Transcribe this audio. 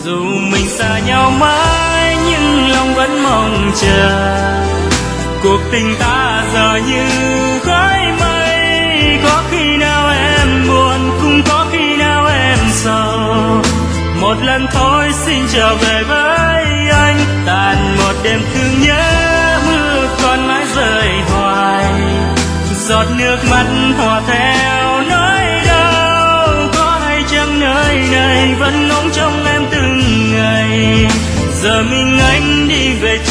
Dù mình xa nhau mãi nhưng lòng vẫn mong chờ. Cuộc tình ta giờ như khói mây, có khi nào em buồn cũng có khi nào em sầu. Một lần thôi xin trở về với anh, tàn một đêm thương nhớ, mưa còn mãi rơi hoài. Giọt nước mắt hòa theo nỗi đau, có hay chăng nơi này vẫn ngóng trông em từng ngày. Giờ mình anh đi về